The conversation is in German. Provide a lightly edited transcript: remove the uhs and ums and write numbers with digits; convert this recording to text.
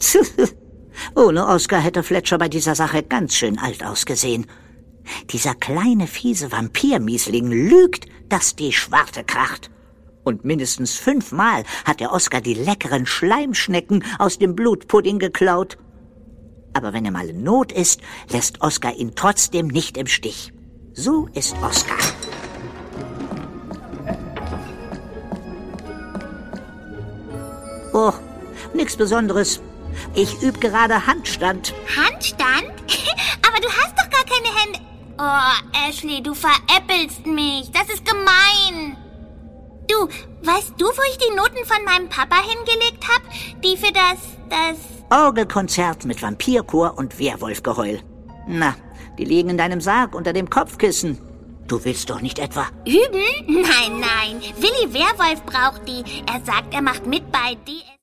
Ohne Oskar hätte Fletcher bei dieser Sache ganz schön alt ausgesehen. Dieser kleine, fiese Vampirmiesling lügt, dass die Schwarte kracht. Und mindestens 5-mal hat der Oskar die leckeren Schleimschnecken aus dem Blutpudding geklaut. Aber wenn er mal in Not ist, lässt Oskar ihn trotzdem nicht im Stich. So ist Oskar. Oh, nichts Besonderes. Ich übe gerade Handstand. Handstand? Aber du hast doch gar keine Hände. Oh, Ashley, du veräppelst mich. Das ist gemein. Du, weißt du, wo ich die Noten von meinem Papa hingelegt habe? Die für das... Orgelkonzert mit Vampirchor und Werwolfgeheul. Na, die liegen in deinem Sarg unter dem Kopfkissen. Du willst doch nicht etwa... Üben? Nein. Willi Werwolf braucht die. Er sagt, er macht mit bei DS.